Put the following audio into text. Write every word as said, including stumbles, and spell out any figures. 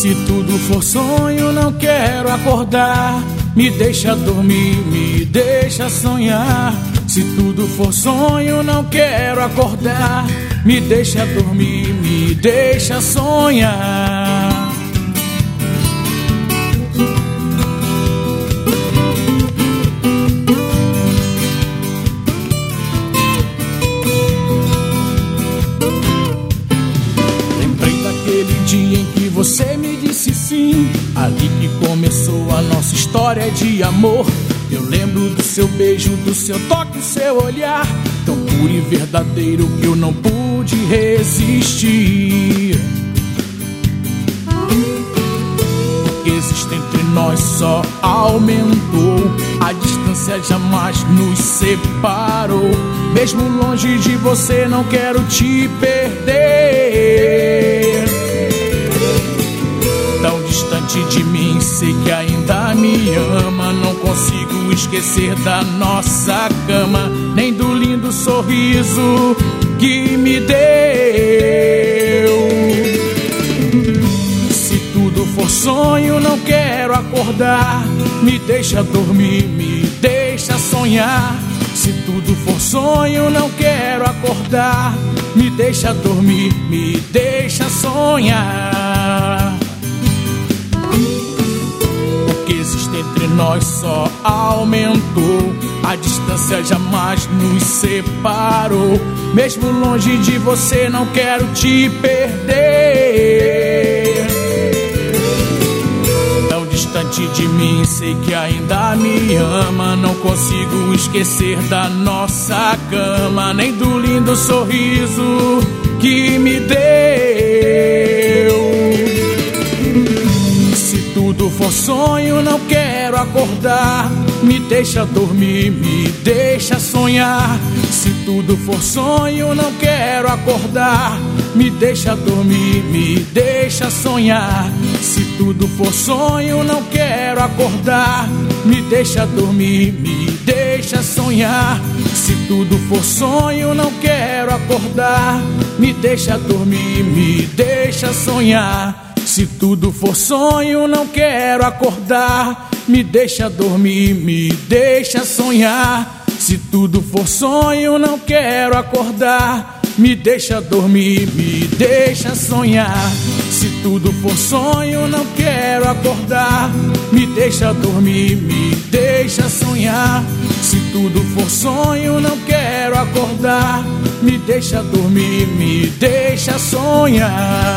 Se tudo for sonho, não quero acordar. Me deixa dormir, me deixa sonhar. Se tudo for sonho, não quero acordar. Me deixa dormir, me deixa sonhar. Lembrei daquele dia em que você me disse sim, ali que começou a nossa história de amor. Eu lembro do seu beijo, do seu toque, do seu olhar, tão puro e verdadeiro que eu não pude resistir. O que existe entre nós só aumentou, a distância jamais nos separou. Mesmo longe de você, não quero te perder. Tão distante de mim, sei que ainda me ama. Não consigo esquecer da nossa cama, nem do lindo sorriso que me deu. Se tudo for sonho, não quero acordar. Me deixa dormir, me deixa sonhar. Se tudo for sonho, não quero acordar. Me deixa dormir, me deixa sonhar. O que existe entre nós só aumentou, a distância jamais nos separou. Mesmo longe de você, não quero te perder. Tão distante de mim, sei que ainda me ama. Não consigo esquecer da nossa cama, nem do lindo sorriso que me deu. Se tudo for sonho, não quero acordar. Me deixa dormir, me deixa sonhar. Se tudo for sonho, não quero acordar. Me deixa dormir, me deixa sonhar. Se tudo for sonho, não quero acordar. Me deixa dormir, me deixa sonhar. Se tudo for sonho, não quero acordar. Me deixa dormir, me deixa sonhar. Se tudo for sonho, não quero acordar. Me deixa dormir, me deixa sonhar. Se tudo for sonho, não quero acordar. Me deixa dormir, me deixa sonhar. Se tudo for sonho, não quero acordar. Me deixa dormir, me deixa sonhar. Se tudo for sonho, não quero acordar. Me deixa dormir, me deixa sonhar.